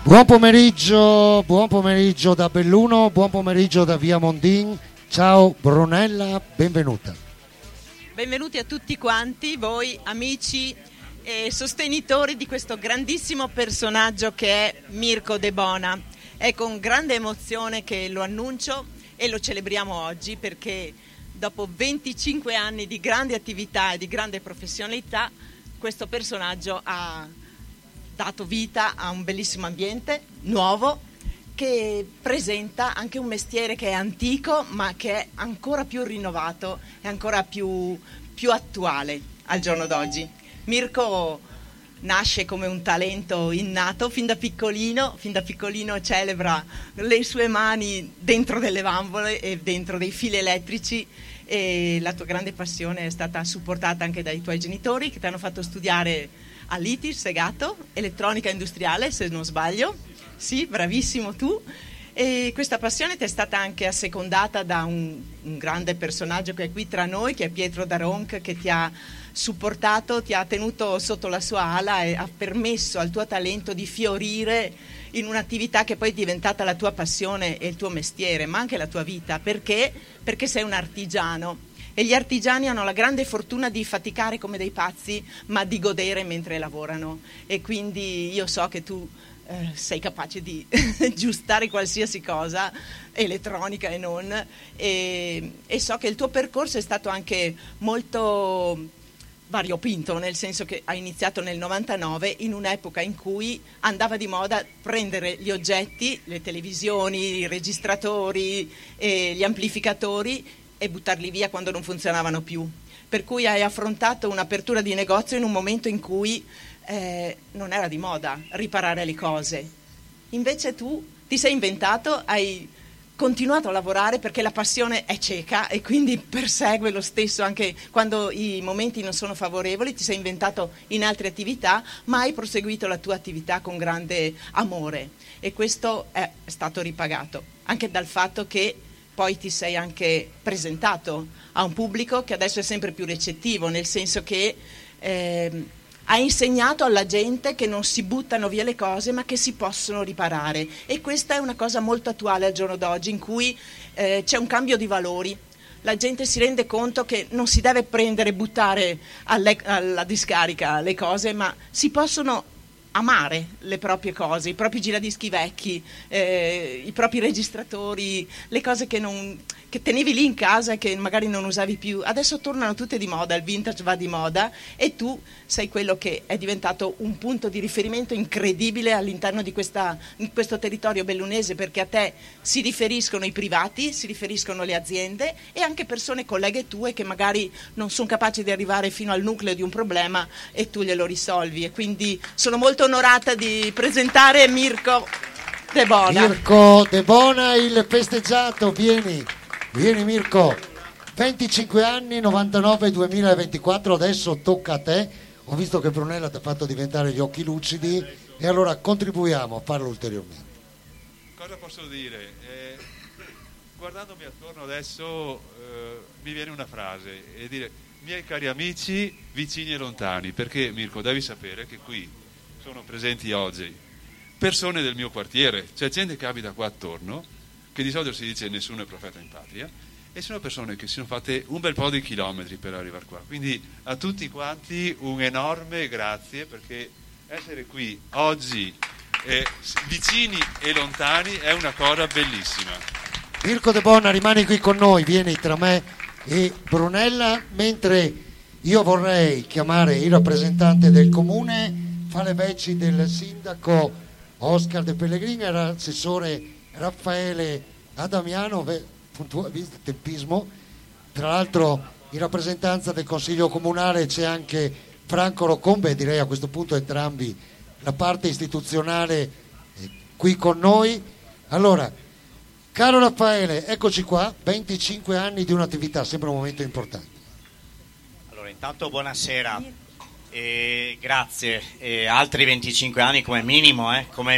Buon pomeriggio da Belluno, buon pomeriggio da Via Mondin. Ciao Brunella, benvenuta. Benvenuti a tutti quanti voi amici e sostenitori di questo grandissimo personaggio che è Mirko De Bona. È con grande emozione che lo annuncio e lo celebriamo oggi, perché dopo 25 anni di grande attività e di grande professionalità questo personaggio ha dato vita a un bellissimo ambiente nuovo che presenta anche un mestiere che è antico ma che è ancora più rinnovato e ancora più attuale al giorno d'oggi. Mirko nasce come un talento innato fin da piccolino celebra le sue mani dentro delle bambole e dentro dei fili elettrici, e la tua grande passione è stata supportata anche dai tuoi genitori che ti hanno fatto studiare all'ITIS Segato, elettronica industriale se non sbaglio. Sì, bravissimo tu. E questa passione ti è stata anche assecondata da un grande personaggio che è qui tra noi, che è Pietro Daronc, che ti ha supportato, ti ha tenuto sotto la sua ala e ha permesso al tuo talento di fiorire in un'attività che poi è diventata la tua passione e il tuo mestiere, ma anche la tua vita. Perché sei un artigiano. E gli artigiani hanno la grande fortuna di faticare come dei pazzi, ma di godere mentre lavorano. E quindi io so che tu sei capace di aggiustare qualsiasi cosa, elettronica e non, e so che il tuo percorso è stato anche molto variopinto, nel senso che hai iniziato nel 99 in un'epoca in cui andava di moda prendere gli oggetti, le televisioni, i registratori e gli amplificatori e buttarli via quando non funzionavano più. Per cui hai affrontato un'apertura di negozio in un momento in cui non era di moda riparare le cose. Invece tu ti sei inventato, hai continuato a lavorare perché la passione è cieca e quindi persegue lo stesso anche quando i momenti non sono favorevoli. Ti sei inventato in altre attività, ma hai proseguito la tua attività con grande amore, e questo è stato ripagato anche dal fatto che poi ti sei anche presentato a un pubblico che adesso è sempre più recettivo, nel senso che hai insegnato alla gente che non si buttano via le cose ma che si possono riparare, e questa è una cosa molto attuale al giorno d'oggi, in cui c'è un cambio di valori. La gente si rende conto che non si deve prendere e buttare alla discarica le cose, ma si possono amare le proprie cose, i propri giradischi vecchi, i propri registratori, le cose che tenevi lì in casa e che magari non usavi più. Adesso tornano tutte di moda, il vintage va di moda, e tu sei quello che è diventato un punto di riferimento incredibile all'interno di questo territorio bellunese, perché a te si riferiscono i privati, si riferiscono le aziende e anche persone colleghe tue che magari non sono capaci di arrivare fino al nucleo di un problema e tu glielo risolvi. E quindi sono molto onorata di presentare Mirko De Bona. Mirko De Bona, il festeggiato, vieni Mirko, 25 anni, 99-2024, adesso tocca a te. Ho visto che Brunella ti ha fatto diventare gli occhi lucidi e allora contribuiamo a farlo ulteriormente. Cosa posso dire? Guardandomi attorno adesso mi viene una frase, e dire: miei cari amici vicini e lontani, perché Mirko devi sapere che qui sono presenti oggi persone del mio quartiere, c'è gente che abita qua attorno, che di solito si dice nessuno è profeta in patria, e sono persone che si sono fatte un bel po' di chilometri per arrivare qua. Quindi a tutti quanti un enorme grazie, perché essere qui oggi vicini e lontani è una cosa bellissima. Mirko De Bona, rimani qui con noi, vieni tra me e Brunella, mentre io vorrei chiamare il rappresentante del comune, fa le veci del sindaco Oscar De Pellegrini e l'assessore Raffaele Adamiano, visto il tempismo. Tra l'altro in rappresentanza del Consiglio Comunale c'è anche Franco Roccombe, direi a questo punto entrambi la parte istituzionale qui con noi. Allora, caro Raffaele, eccoci qua, 25 anni di un'attività, sembra un momento importante. Allora, intanto buonasera. Grazie, altri 25 anni come minimo,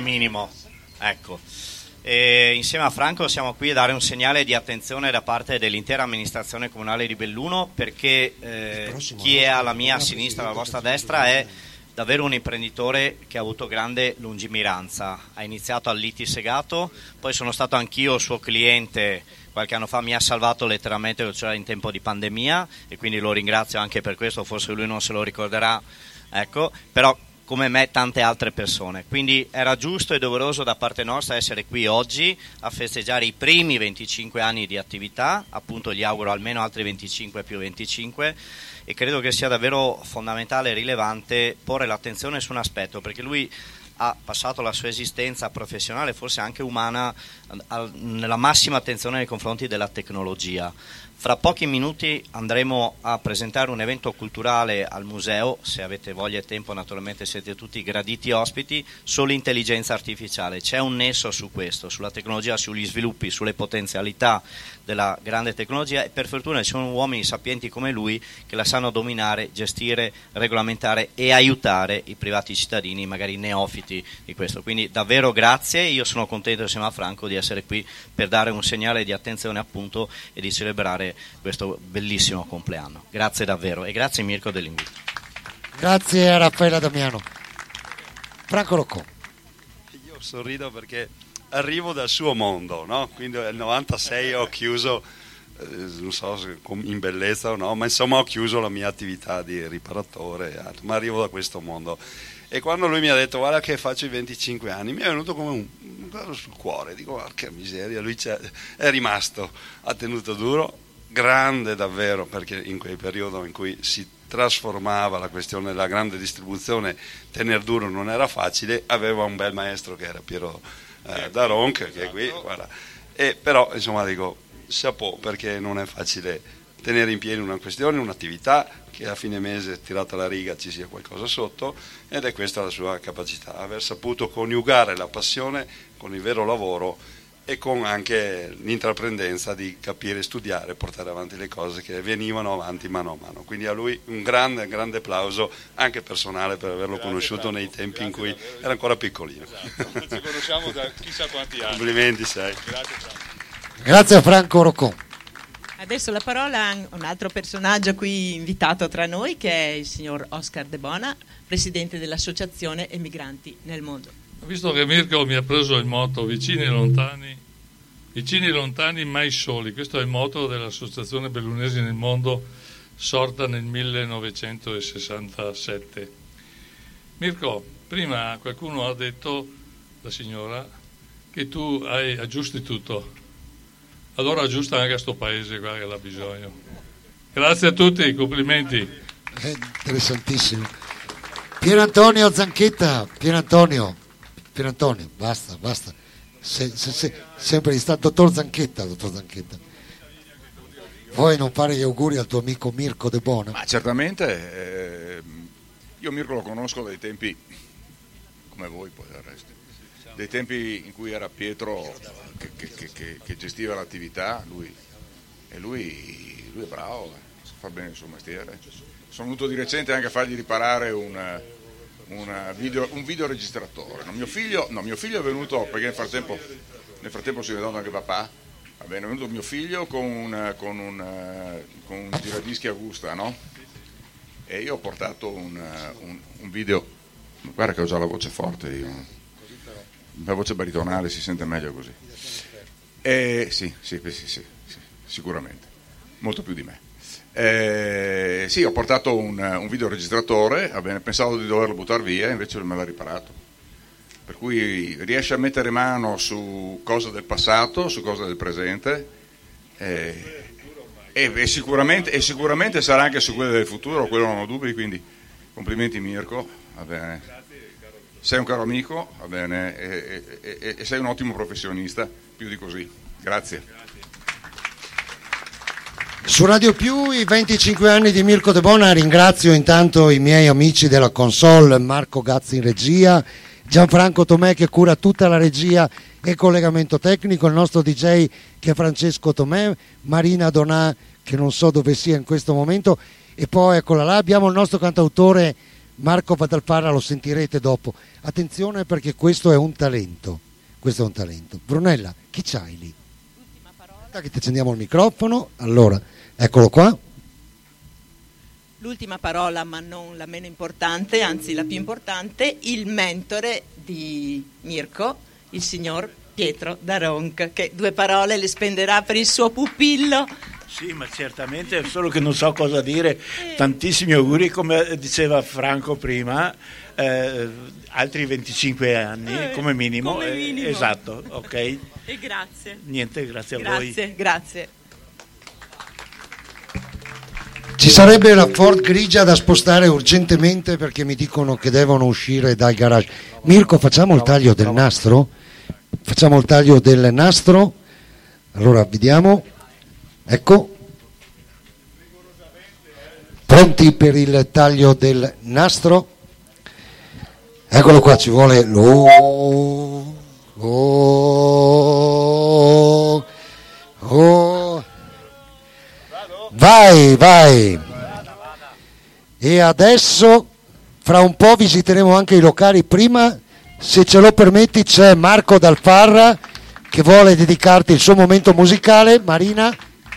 ecco. Insieme a Franco siamo qui a dare un segnale di attenzione da parte dell'intera amministrazione comunale di Belluno, perché chi è alla mia sinistra, alla vostra destra, è davvero un imprenditore che ha avuto grande lungimiranza. Ha iniziato al Litti Segato, poi sono stato anch'io suo cliente qualche anno fa, mi ha salvato letteralmente, cioè in tempo di pandemia, e quindi lo ringrazio anche per questo, forse lui non se lo ricorderà, ecco, però come me tante altre persone, quindi era giusto e doveroso da parte nostra essere qui oggi a festeggiare i primi 25 anni di attività, appunto gli auguro almeno altri 25 più 25, e credo che sia davvero fondamentale e rilevante porre l'attenzione su un aspetto, perché lui ha passato la sua esistenza professionale, forse anche umana, nella massima attenzione nei confronti della tecnologia. Fra pochi minuti andremo a presentare un evento culturale al museo, se avete voglia e tempo naturalmente siete tutti graditi ospiti, sull'intelligenza artificiale. C'è un nesso su questo, sulla tecnologia, sugli sviluppi, sulle potenzialità della grande tecnologia, e per fortuna ci sono uomini sapienti come lui che la sanno dominare, gestire, regolamentare e aiutare i privati cittadini, magari neofiti di questo. Quindi davvero grazie, io sono contento insieme a Franco di essere qui per dare un segnale di attenzione appunto e di celebrare questo bellissimo compleanno. Grazie davvero e grazie Mirko dell'invito. Grazie a Raffaella Damiano. Franco Roccò. Io sorrido perché arrivo dal suo mondo, no? Quindi nel 96 ho chiuso, non so se in bellezza o no, ma insomma ho chiuso la mia attività di riparatore, ma arrivo da questo mondo. E quando lui mi ha detto guarda che faccio i 25 anni, mi è venuto come un peso sul cuore, dico porca miseria, lui è rimasto, ha tenuto duro, grande davvero, perché in quel periodo in cui si trasformava la questione della grande distribuzione, tener duro non era facile, aveva un bel maestro che era Piero Daron, che è qui, guarda. E però insomma dico chapeau, perché non è facile tenere in piedi una questione, un'attività che a fine mese tirata la riga ci sia qualcosa sotto, ed è questa la sua capacità, aver saputo coniugare la passione con il vero lavoro e con anche l'intraprendenza di capire, studiare, portare avanti le cose che venivano avanti mano a mano. Quindi a lui un grande applauso anche personale per averlo conosciuto nei tempi in cui era ancora piccolino. Ci conosciamo da chissà quanti anni. Complimenti, sei. Grazie Franco. Grazie a Franco Roccò. Adesso la parola a un altro personaggio qui invitato tra noi, che è il signor Oscar De Bona, presidente dell'Associazione Emigranti nel Mondo. Visto che Mirko mi ha preso il motto vicini lontani mai soli, questo è il motto dell'Associazione Bellunesi nel Mondo, sorta nel 1967. Mirko, prima qualcuno ha detto, la signora, che tu aggiusti tutto, allora aggiusta anche a sto paese qua che l'ha bisogno. Grazie a tutti, complimenti. Interessantissimo. Pier Antonio Zanchetta, Pier Antonio, basta. Sempre di sta, dottor Zanchetta. Vuoi non fare gli auguri al tuo amico Mirko De Bona? Ma certamente, io Mirko lo conosco dai tempi, come voi poi del resto, dei tempi in cui era Pietro che gestiva l'attività, lui è bravo, fa bene il suo mestiere. Sono venuto di recente anche a fargli riparare un videoregistratore. Mio figlio è venuto, perché nel frattempo si è venuto anche papà, va bene, è venuto mio figlio con un giradischi Agusta, no? E io ho portato un video, guarda che ho già la voce forte io, la voce baritonale si sente meglio così. Sì, sicuramente, molto più di me. Sì, ho portato un videoregistratore, pensavo di doverlo buttare via, invece me l'ha riparato. Per cui riesce a mettere mano su cose del passato, su cose del presente, e sicuramente sarà anche su quelle del futuro, quello non ho dubbi, quindi complimenti Mirko, va bene. Sei un caro amico, va bene, e sei un ottimo professionista, più di così. Grazie. Su Radio Più i 25 anni di Mirko De Bona. Ringrazio intanto i miei amici della console, Marco Gazzi in regia, Gianfranco Tomè che cura tutta la regia e il collegamento tecnico, il nostro DJ che è Francesco Tomè, Marina Donà che non so dove sia in questo momento, e poi eccola là, abbiamo il nostro cantautore Marco Padalparra, lo sentirete dopo. Attenzione perché questo è un talento. Brunella, chi c'hai lì? Che ti accendiamo il microfono. Allora, eccolo qua. l'ultima parola, ma non la meno importante, anzi la più importante, il mentore di Mirko, il signor Pietro Daronc, che 2 parole le spenderà per il suo pupillo. Sì, ma certamente, solo che non so cosa dire. Tantissimi auguri, come diceva Franco prima, altri 25 anni come minimo. Come minimo. Esatto, ok. E grazie. Niente, grazie a voi. Grazie. Ci sarebbe la Ford grigia da spostare urgentemente perché mi dicono che devono uscire dal garage. Mirko, facciamo il taglio del nastro? Facciamo il taglio del nastro. Allora, vediamo. Ecco. Pronti per il taglio del nastro? Eccolo qua, ci vuole Vai. E adesso fra un po' visiteremo anche i locali. Prima, se ce lo permetti, c'è Marco Dal Farra che vuole dedicarti il suo momento musicale. Marina?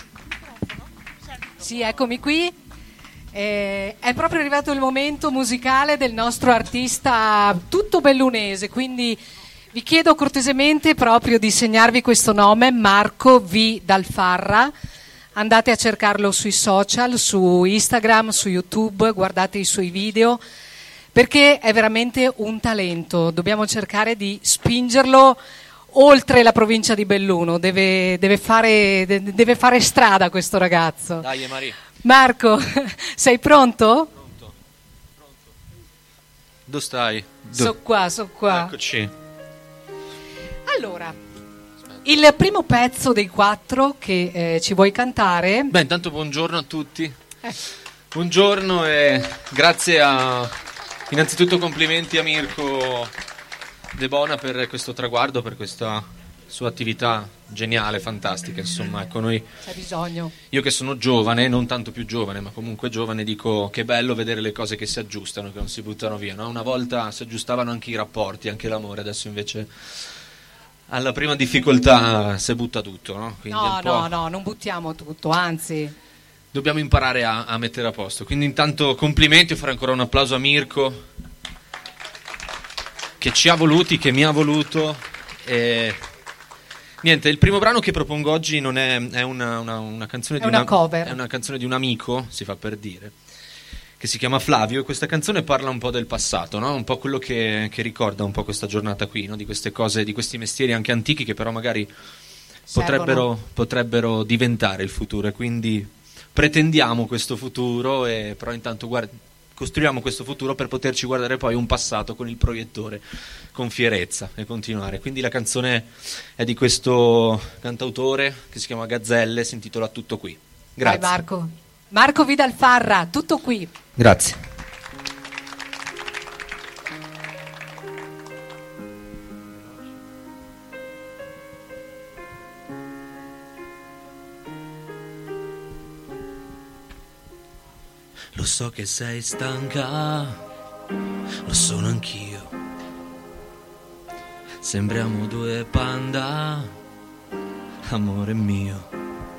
Sì, eccomi qui. È proprio arrivato il momento musicale del nostro artista tutto bellunese, quindi vi chiedo cortesemente proprio di segnarvi questo nome, Marco V. Dal Farra. Andate a cercarlo sui social, su Instagram, su YouTube, guardate i suoi video, perché è veramente un talento. Dobbiamo cercare di spingerlo oltre la provincia di Belluno, deve fare strada questo ragazzo. Dai, Maria. Marco, sei pronto? Pronto. Dove stai? So qua. Eccoci. Allora, il primo pezzo dei 4 che ci vuoi cantare? Beh, intanto buongiorno a tutti. Buongiorno e grazie innanzitutto complimenti a Mirko De Bona per questo traguardo, per questa sua attività geniale, fantastica, insomma, ecco, noi, c'è bisogno. io che sono giovane, non tanto più giovane, ma comunque giovane, dico che è bello vedere le cose che si aggiustano, che non si buttano via, no? Una volta si aggiustavano anche i rapporti, anche l'amore, adesso invece alla prima difficoltà si butta tutto, no? Quindi No, non buttiamo tutto, anzi dobbiamo imparare a mettere a posto. Quindi intanto complimenti, io farò ancora un applauso a Mirko che ci ha voluti, che mi ha voluto. E niente, il primo brano che propongo oggi non è una canzone di una cover. È una canzone di un amico, si fa per dire, che si chiama Flavio, e questa canzone parla un po' del passato, no? Un po' quello che ricorda un po' questa giornata qui, no? Di queste cose, di questi mestieri anche antichi che però magari potrebbero diventare il futuro, e quindi pretendiamo questo futuro, e però intanto costruiamo questo futuro per poterci guardare poi un passato con il proiettore con fierezza e continuare. Quindi la canzone è di questo cantautore che si chiama Gazzelle, si intitola Tutto qui. Grazie. Vai Marco V. Dal Farra, Tutto qui. Grazie. Lo so che sei stanca, lo sono anch'io. Sembriamo 2 panda, amore mio.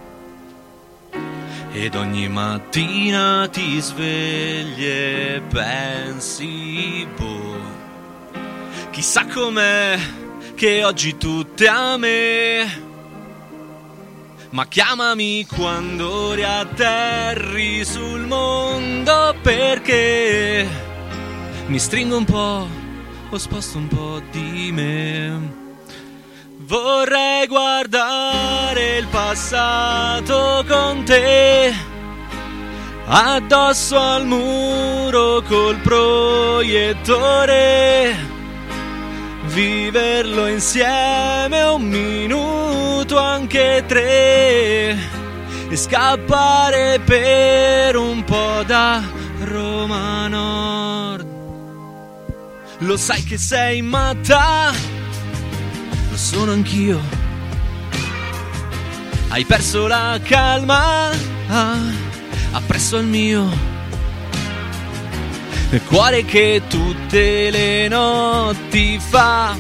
Ed ogni mattina ti svegli e pensi, boh, chissà com'è che oggi tutte a me. Ma chiamami quando riatterri sul mondo, perché mi stringo un po', o sposto un po' di me. Vorrei guardare il passato con te, addosso al muro col proiettore, viverlo insieme 1 minuto, anche 3, e scappare per un po' da Roma Nord. Lo sai che sei matta, lo sono anch'io. Hai perso la calma appresso al mio, il cuore che tutte le notti fa.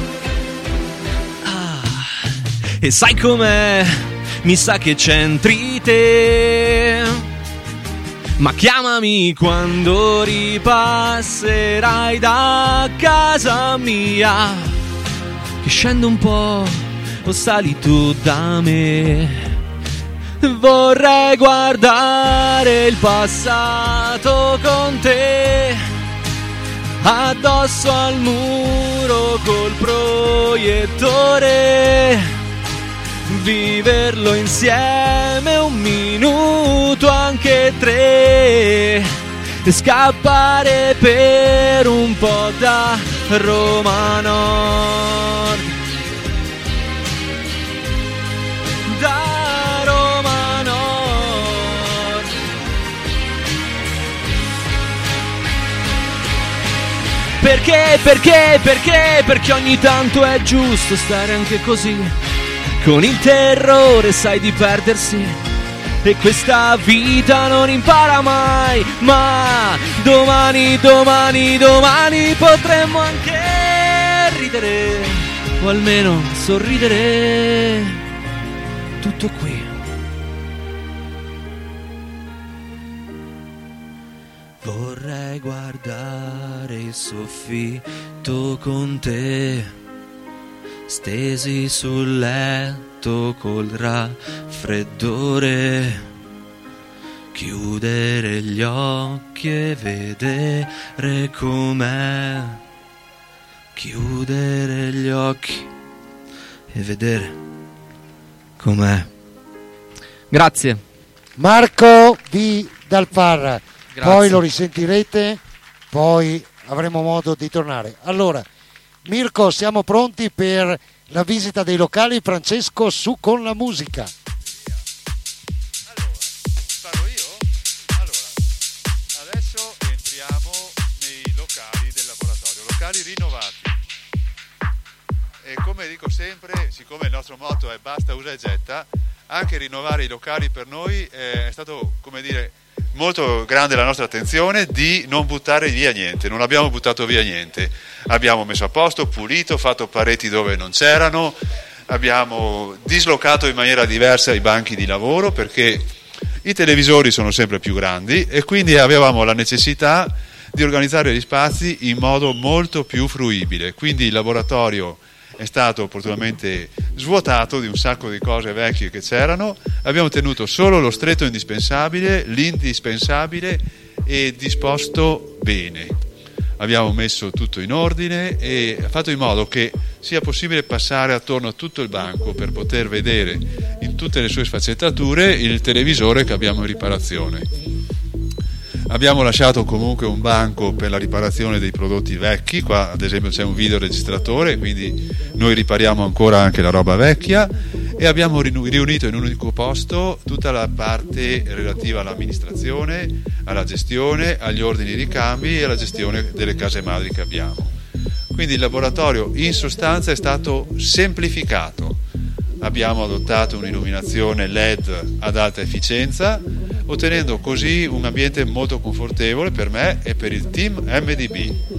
E sai com'è? Mi sa che c'entri te Ma chiamami quando ripasserai da casa mia, che scendo un po' o sali tu da me. Vorrei guardare il passato con te, addosso al muro col proiettore, viverlo insieme un minuto, anche 3, scappare per un po' da Roma Nord, da Roma Nord. Perché ogni tanto è giusto stare anche così, con il terrore sai di perdersi, e questa vita non impara mai. Ma domani potremmo anche ridere, o almeno sorridere. Tutto qui. Vorrei guardare il soffitto con te, stesi sul letto col raffreddore, chiudere gli occhi e vedere com'è, chiudere gli occhi e vedere com'è. Grazie. Marco V. Dal Parra. Grazie. Poi lo risentirete, poi avremo modo di tornare. Allora, Mirko, siamo pronti per la visita dei locali. Francesco, su con la musica. Allora, parlo io? Allora, adesso entriamo nei locali del laboratorio, locali rinnovati. E come dico sempre, siccome il nostro motto è basta, usa e getta, anche rinnovare i locali per noi è stato, come dire, molto grande la nostra attenzione di non buttare via niente. Non abbiamo buttato via niente, abbiamo messo a posto, pulito, fatto pareti dove non c'erano, abbiamo dislocato in maniera diversa i banchi di lavoro, perché i televisori sono sempre più grandi e quindi avevamo la necessità di organizzare gli spazi in modo molto più fruibile. Quindi il laboratorio è stato opportunamente svuotato di un sacco di cose vecchie che c'erano, abbiamo tenuto solo lo stretto indispensabile, l'indispensabile, e disposto bene. Abbiamo messo tutto in ordine e fatto in modo che sia possibile passare attorno a tutto il banco per poter vedere in tutte le sue sfaccettature il televisore che abbiamo in riparazione. Abbiamo lasciato comunque un banco per la riparazione dei prodotti vecchi, qua ad esempio c'è un videoregistratore, quindi noi ripariamo ancora anche la roba vecchia, e abbiamo riunito in un unico posto tutta la parte relativa all'amministrazione, alla gestione, agli ordini di cambi e alla gestione delle case madri che abbiamo. Quindi il laboratorio in sostanza è stato semplificato. Abbiamo adottato un'illuminazione LED ad alta efficienza, ottenendo così un ambiente molto confortevole per me e per il team MDB.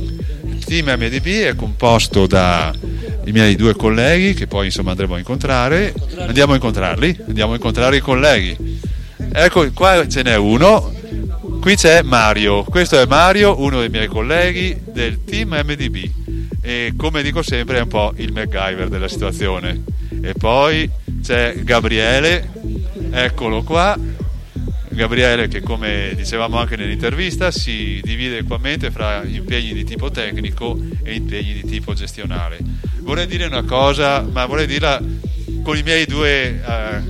Il team MDB è composto da i miei 2 colleghi che poi insomma andremo a incontrare. Andiamo a incontrare i colleghi. Ecco, qua ce n'è uno, qui c'è Mario, questo è Mario, uno dei miei colleghi del team MDB, e come dico sempre è un po' il MacGyver della situazione. E poi c'è Gabriele, eccolo qua, Gabriele che, come dicevamo anche nell'intervista, si divide equamente fra impegni di tipo tecnico e impegni di tipo gestionale. Vorrei dire una cosa, ma vorrei dirla con i miei 2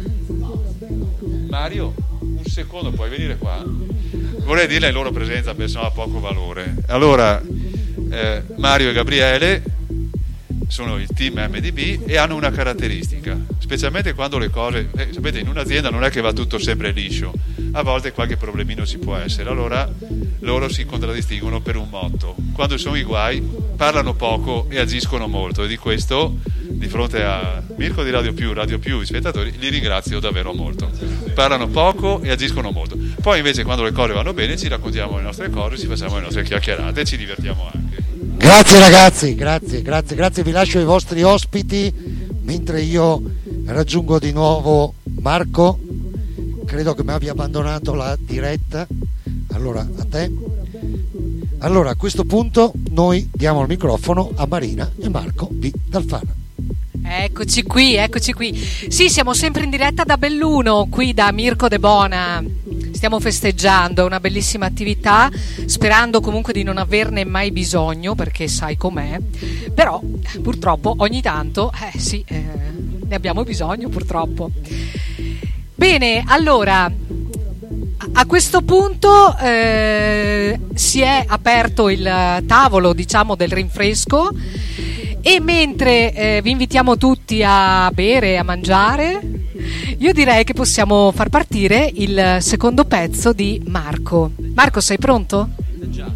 Mario, un secondo, puoi venire qua? Vorrei dirla in loro presenza, perché sennò ha poco valore. Allora, Mario e Gabriele sono il team MDB e hanno una caratteristica, specialmente quando le cose, sapete, in un'azienda non è che va tutto sempre liscio, a volte qualche problemino ci può essere, allora loro si contraddistinguono per un motto: quando sono i guai parlano poco e agiscono molto, e di questo, di fronte a Mirko di Radio Più, i spettatori, li ringrazio davvero molto. Parlano poco e agiscono molto, poi invece quando le cose vanno bene ci raccontiamo le nostre cose, ci facciamo le nostre chiacchierate e ci divertiamo anche. Grazie ragazzi, grazie, vi lascio ai vostri ospiti mentre io raggiungo di nuovo Marco. Credo che mi abbia abbandonato la diretta, Allora, a te. Allora, a questo punto noi diamo il microfono a Marina e Marco di Dalfana. Eccoci qui. Sì, siamo sempre in diretta da Belluno, qui da Mirko De Bona. Stiamo festeggiando, è una bellissima attività, sperando comunque di non averne mai bisogno, perché sai com'è. Però, purtroppo, ogni tanto, ne abbiamo bisogno, purtroppo. Bene, allora, a questo punto si è aperto il tavolo, diciamo, del rinfresco. E mentre vi invitiamo tutti a bere e a mangiare, io direi che possiamo far partire il secondo pezzo di Marco. Marco, sei pronto? Già.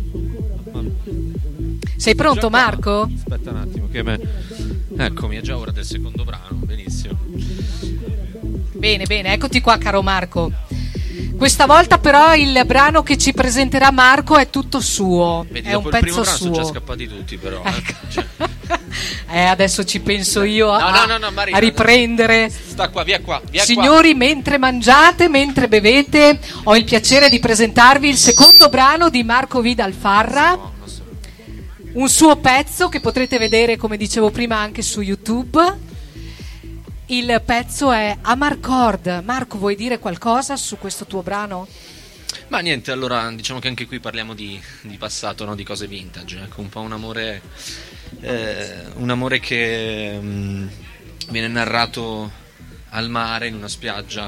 Sei pronto, Marco? Aspetta un attimo, eccomi, è già ora del secondo brano, benissimo. Bene, eccoti qua, caro Marco. Questa volta però il brano che ci presenterà Marco è tutto suo. Vedi, è un pezzo primo brano suo. Sono già scappati tutti, però. Adesso ci penso io Marina, a riprendere. Sta qua, via qua. Signori, mentre mangiate, mentre bevete, ho il piacere di presentarvi il secondo brano di Marco Vidal Farra. Un suo pezzo che potrete vedere, come dicevo prima, anche su YouTube. Il pezzo è Amarcord. Marco, vuoi dire qualcosa su questo tuo brano? Ma niente, allora diciamo che anche qui parliamo di passato, no? Di cose vintage, ecco, un po' un amore che viene narrato al mare, in una spiaggia.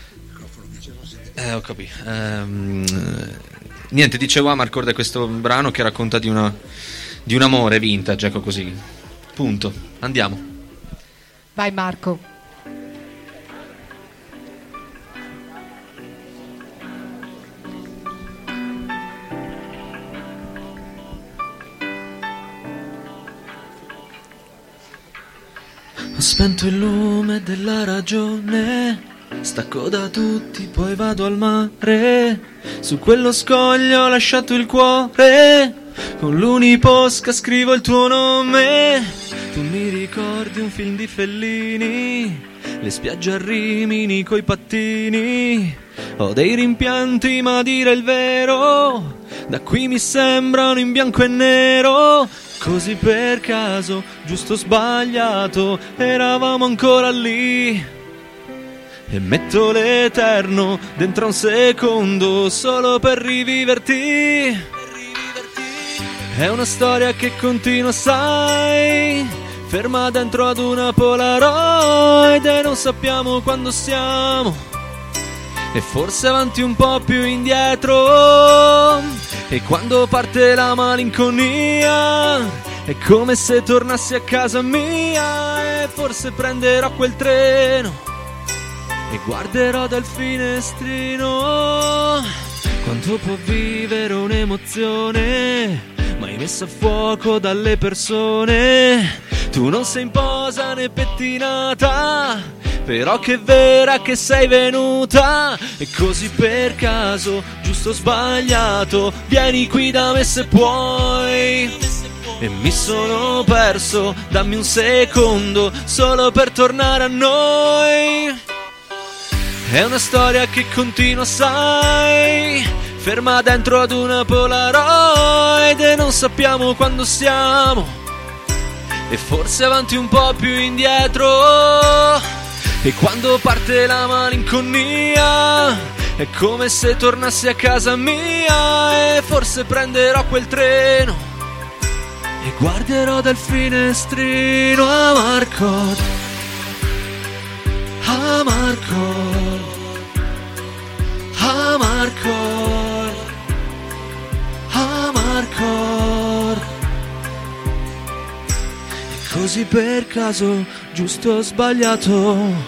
Ho capito. Niente, dicevo, Amarcord è questo brano che racconta di un amore vintage, ecco, così. Punto. Andiamo. Vai, Marco. Ho spento il lume della ragione, stacco da tutti, poi vado al mare. Su quello scoglio ho lasciato il cuore, con l'uniposca scrivo il tuo nome. Tu mi ricordi un film di Fellini, le spiagge a Rimini coi pattini. Ho dei rimpianti, ma a dire il vero, da qui mi sembrano in bianco e nero. Così per caso, giusto o sbagliato, eravamo ancora lì. E metto l'eterno dentro un secondo solo per riviverti. È una storia che continua, sai, ferma dentro ad una Polaroid e non sappiamo quando siamo. E forse avanti un po' più indietro. E quando parte la malinconia è come se tornassi a casa mia. E forse prenderò quel treno e guarderò dal finestrino. Quanto può vivere un'emozione mai messa a fuoco dalle persone? Tu non sei in posa né pettinata, però che vera che sei venuta. E così per caso, giusto o sbagliato, vieni qui da me se puoi. E mi sono perso, dammi un secondo solo per tornare a noi. È una storia che continua, sai, ferma dentro ad una Polaroid e non sappiamo quando siamo. E forse avanti un po' più indietro. E quando parte la malinconia è come se tornassi a casa mia. E forse prenderò quel treno e guarderò dal finestrino. Amarcord, Amarcord, Amarcord, Amarcord. E così per caso, giusto o sbagliato,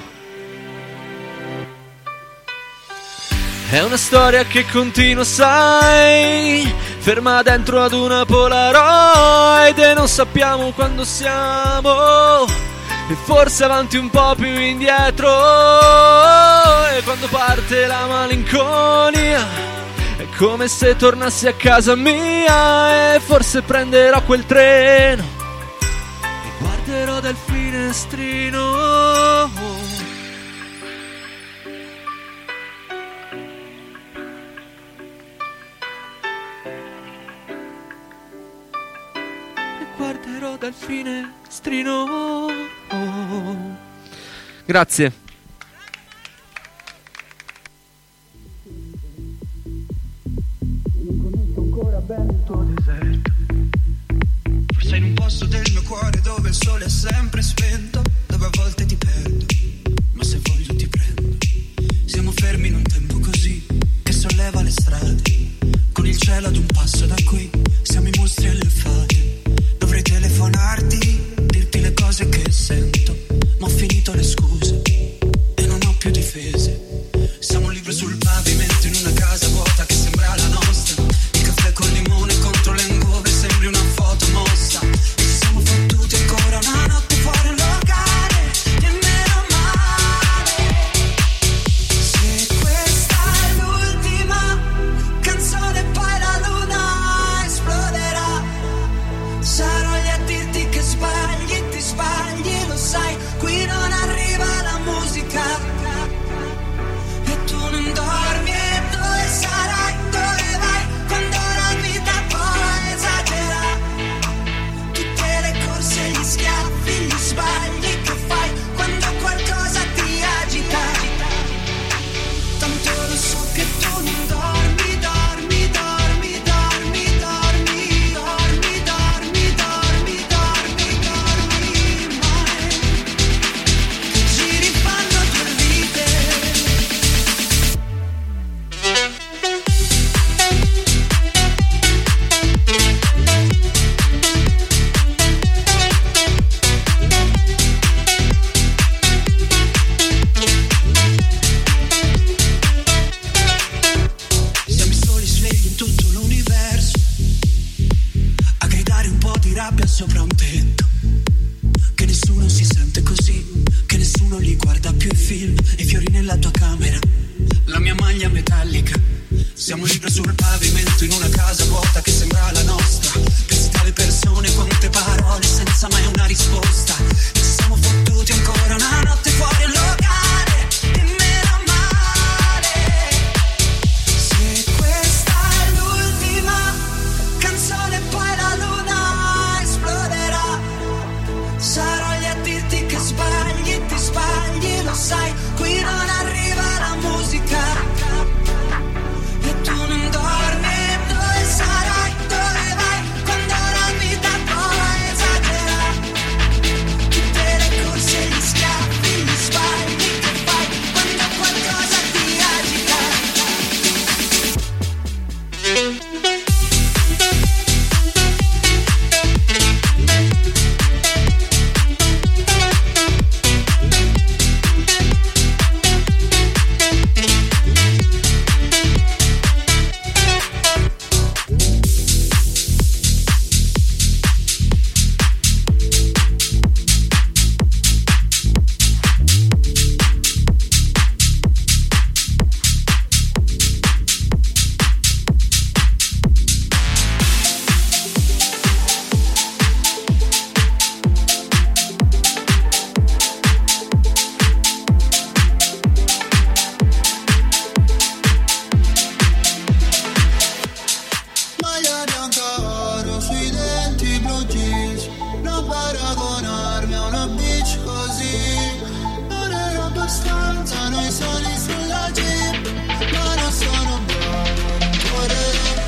è una storia che continua, sai, ferma dentro ad una Polaroid e non sappiamo quando siamo. E forse avanti un po' più indietro. E quando parte la malinconia è come se tornassi a casa mia. E forse prenderò quel treno e guarderò dal finestrino. finestrino. Grazie. Non conosco ancora bene il tuo deserto. Forse in un posto del mio cuore dove il sole è sempre spento, dove a volte ti perdo, ma se voglio ti prendo. Siamo fermi in un tempo così che solleva le strade, con il cielo ad un passo da qui. Siamo i mostri e le fate. Dovrei telefonarti, dirti le cose che sento, ma ho finito le scuse e non ho più difese. Siamo un libro sul pavimento in una casa vuota che sembra la nostra. Il caffè col limone contro l'hangover, sembri una foto mossa. E ci siamo fottuti ancora una notte fuori un locale, e meno male. Se questa è l'ultima canzone poi la luna esploderà, sarò lì a dirti che sbagli, ti sbagli, lo sai, qui non arriva la musica. E tu non dormi, e dove sarai, dove vai, quando la vita poi esagera. Tutte le corse, gli schiaffi, gli sbagli che fai, quando qualcosa ti agita. Tanto lo so che tu non dormi, dormi, dormi, dormi, dormi, dormi, dormi, dormi, dormi, dormi mai. Che giri fanno due vite. Siamo i soli svegli in tutto l'universo, a gridare un po' di rabbia sopra un tetto. Che nessuno si sente così, che nessuno li guarda più i film, i fiori nella tua camera, la mia maglia metallica. Siamo libri sul pavimento in una casa vuota che sembra la nostra. Pensi alle persone, quante parole senza mai una risposta. E ci siamo fottuti ancora una notte fuori al locale, e meno male. Se questa è l'ultima canzone poi la luna esploderà, sarò lì a dirti che sbagli, ti sbagli, lo sai, qui non arriva la musica. E tu non dormi, dove sarai, dove vai, quando la vita poi esagera. Tutte le corse, gli schiaffi, gli sbagli che fai, quando qualcosa ti agita. Maglia bianca oro sui denti blu jeans, non paragonarmi a una bitch così. Non era abbastanza noi soli sulla jeep, ma non sono bravo a correre.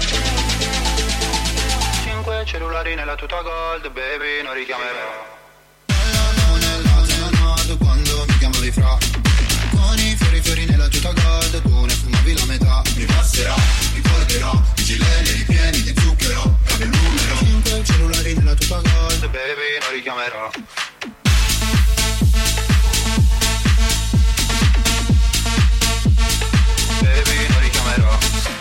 5 cellulari nella tuta gold, baby, non richiamerò. Ballavo nella zona nord quando mi chiamavi fra. Con i fiori nella tuta gold, tu ne fumavi la metà. Mi passerà, mi porterò, i gileni ripieni di zucchero, cambia il numero. 5 cellulari nella tuta gold, baby, non richiamerò. Baby, non richiamerò.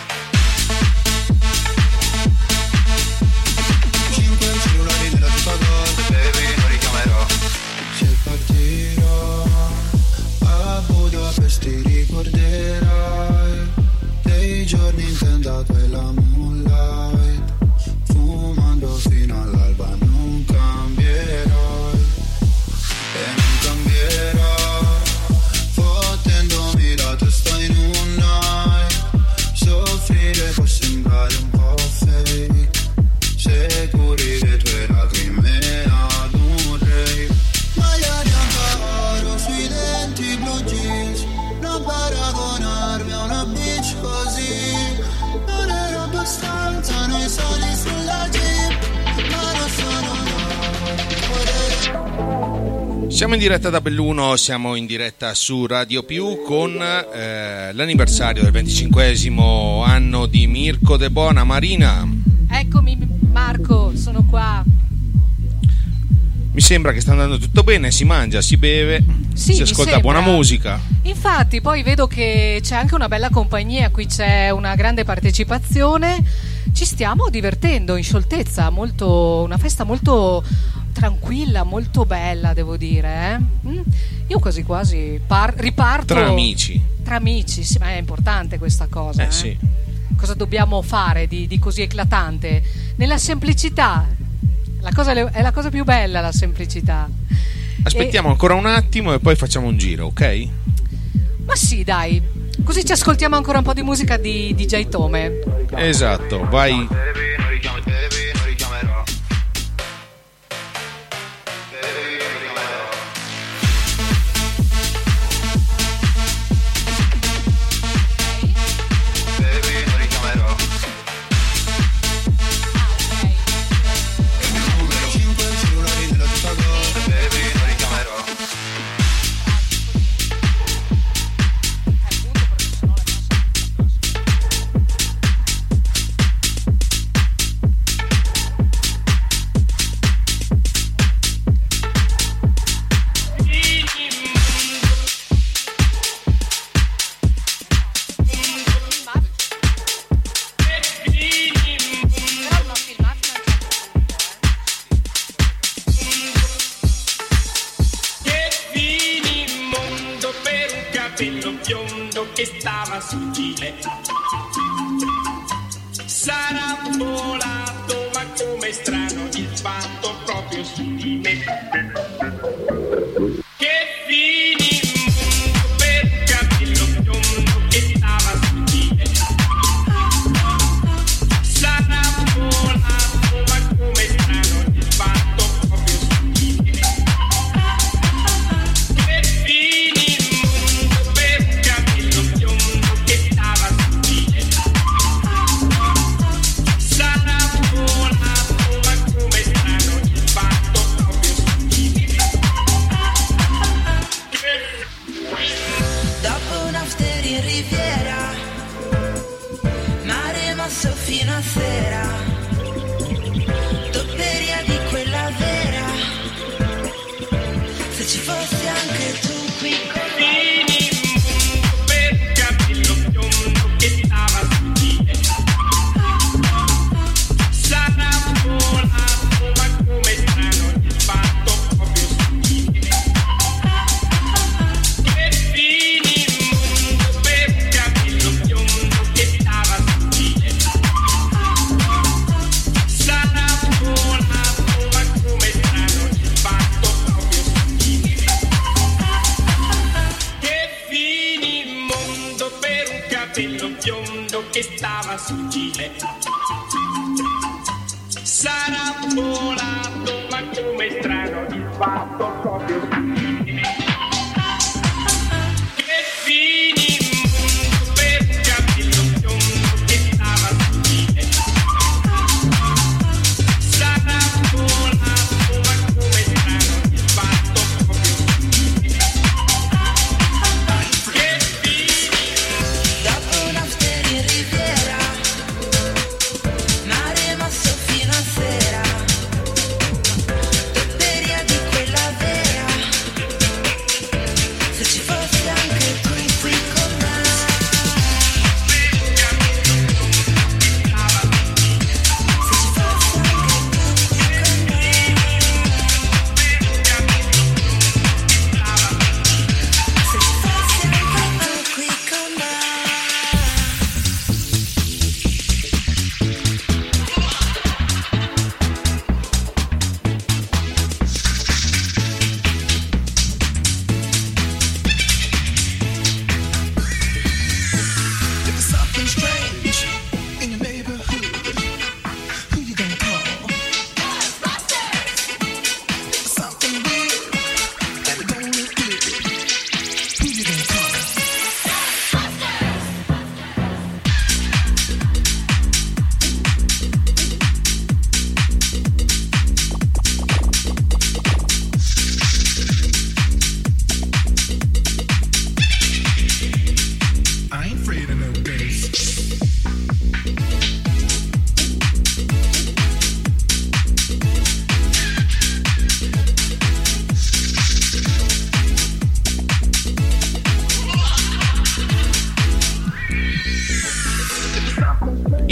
5 cellulari nella tuta gold, baby, non richiamerò. Se partirò a Budapest ti ricorderai dei giorni in tenda e la moonlight, fumando fino all'alba. Non cambierò e non cambierò, fottendomi la testa in un night. Soffrire può sembrare un po' fake, se curi le tue lacrime Siamo in diretta da Belluno, siamo in diretta su Radio Più con l'anniversario del 25esimo anno di Mirko De Bona. Marina. Eccomi Marco, sono qua. Mi sembra che sta andando tutto bene, si mangia, si beve, si ascolta buona musica. Infatti poi vedo che c'è anche una bella compagnia, qui c'è una grande partecipazione, ci stiamo divertendo in scioltezza, una festa molto tranquilla, molto bella devo dire. Io quasi quasi riparto tra amici, sì, ma è importante questa cosa. Sì. Cosa dobbiamo fare di così eclatante? Nella semplicità, è la cosa più bella, la semplicità. Aspettiamo ancora un attimo e poi facciamo un giro, ok? Ma sì, dai, così ci ascoltiamo ancora un po' di musica di DJ Tome. Esatto, vai.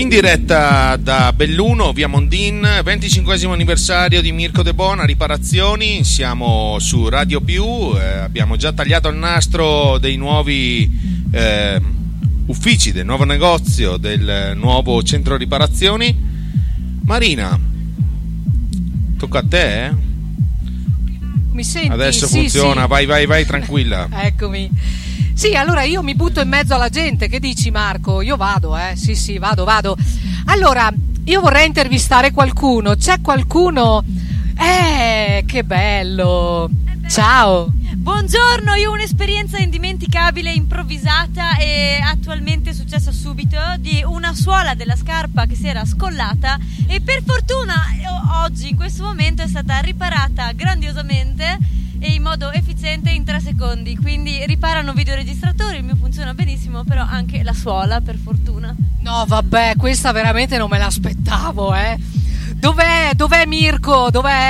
In diretta da Belluno, via Mondin, 25esimo anniversario di Mirko De Bona, riparazioni, siamo su Radio Più, abbiamo già tagliato il nastro dei nuovi uffici, del nuovo negozio, del nuovo centro riparazioni. Marina, tocca a te, Mi senti? Adesso Sì, funziona, sì. vai, tranquilla. Eccomi. Sì, allora io mi butto in mezzo alla gente. Che dici, Marco? Io vado, Sì, vado. Allora, io vorrei intervistare qualcuno. C'è qualcuno? Che bello. Ciao. Buongiorno, io ho un'esperienza indimenticabile, improvvisata e attualmente successa subito, di una suola della scarpa che si era scollata e per fortuna oggi in questo momento è stata riparata grandiosamente e in modo efficiente in 3 secondi, quindi riparano videoregistratori, il mio funziona benissimo, però anche la suola per fortuna. No, vabbè, questa veramente non me l'aspettavo, Dov'è Mirko? Dov'è?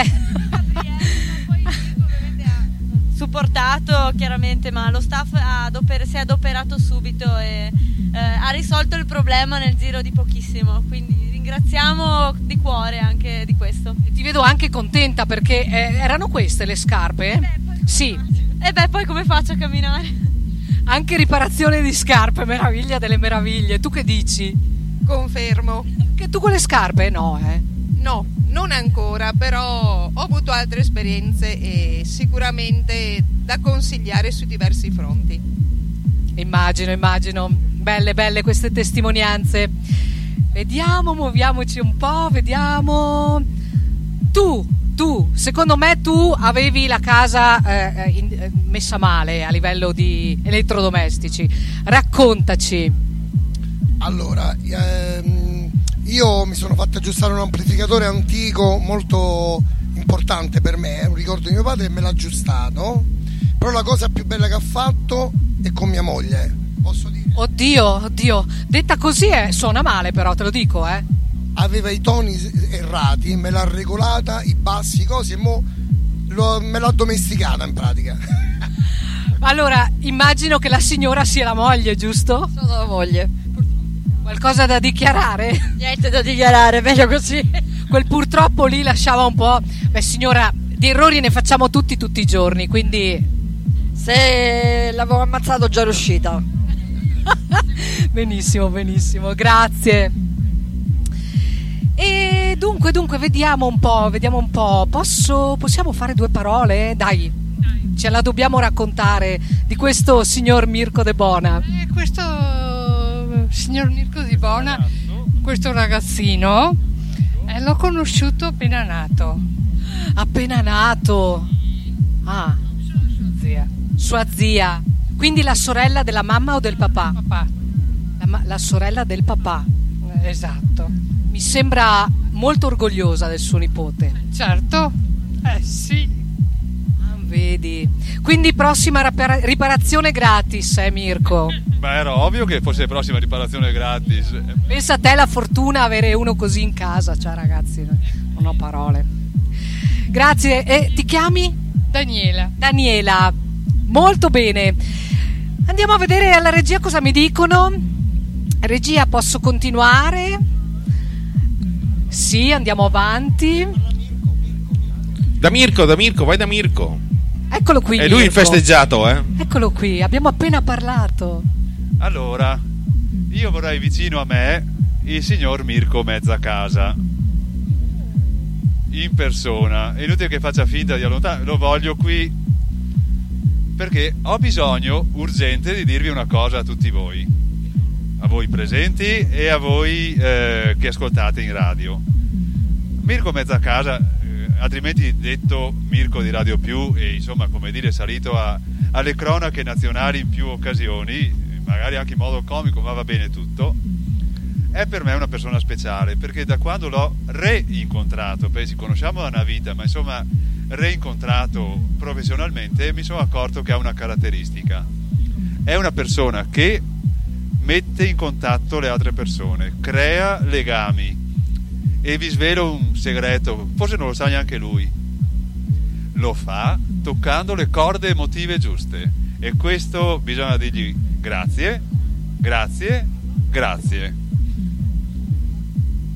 Supportato chiaramente, ma lo staff si è adoperato subito e ha risolto il problema nel giro di pochissimo, quindi ringraziamo di cuore anche di questo. Ti vedo anche contenta perché erano queste le scarpe? Sì. E poi come faccio a camminare? Anche riparazione di scarpe, meraviglia delle meraviglie. Tu che dici? Confermo. Che tu con le scarpe? No, No, non ancora, però ho avuto altre esperienze e sicuramente da consigliare su diversi fronti. Immagino. Belle queste testimonianze. Vediamo, muoviamoci un po', vediamo. Tu, secondo me tu avevi la casa messa male a livello di elettrodomestici. Raccontaci. Allora, io mi sono fatto aggiustare un amplificatore antico molto importante per me, è un ricordo di mio padre e me l'ha aggiustato, però la cosa più bella che ha fatto è con mia moglie, posso dire? Oddio, detta così suona male, però te lo dico, Aveva i toni errati, me l'ha regolata, i bassi, i cosi, e me l'ha addomesticata in pratica. Allora, immagino che la signora sia la moglie, giusto? Sono la moglie. Qualcosa da dichiarare? Niente da dichiarare, meglio così. Quel purtroppo lì lasciava un po'. Beh, signora, di errori ne facciamo tutti i giorni, quindi. Se l'avevo ammazzato già era uscita. Benissimo, grazie. E dunque, vediamo un po'. Possiamo fare 2 parole? Dai, ce la dobbiamo raccontare di questo signor Mirko De Bona. Questo signor Mirko De Bona, questo ragazzino, l'ho conosciuto appena nato. Appena nato? Ah, sua zia. Quindi la sorella della mamma o del papà? Papà. La sorella del papà. Esatto. Mi sembra molto orgogliosa del suo nipote. Certo, sì. Vedi. Quindi prossima riparazione gratis, Mirko? Beh, era ovvio che fosse prossima riparazione gratis. Pensa a te la fortuna avere uno così in casa, cioè ragazzi, non ho parole. Grazie. E ti chiami? Daniela. Molto bene. Andiamo a vedere alla regia cosa mi dicono. Regia, posso continuare? Sì, andiamo avanti. Da Mirko, vai da Mirko. Eccolo qui. È lui Mirko. il festeggiato, Eccolo qui, abbiamo appena parlato. Allora, io vorrei vicino a me il signor Mirko Mezzacasa. In persona. È inutile che faccia finta di allontanare, lo voglio qui perché ho bisogno urgente di dirvi una cosa a tutti voi, a voi presenti e a voi che ascoltate in radio. Mirko Mezzacasa, altrimenti detto Mirko di Radio Più, e insomma, come dire, salito alle cronache nazionali in più occasioni, magari anche in modo comico, ma va bene tutto, è per me una persona speciale, perché da quando l'ho reincontrato, ci conosciamo da una vita, ma insomma reincontrato professionalmente, mi sono accorto che ha una caratteristica: è una persona che mette in contatto le altre persone, crea legami. E vi svelo un segreto, forse non lo sa neanche lui, lo fa toccando le corde emotive giuste, e questo bisogna dirgli grazie.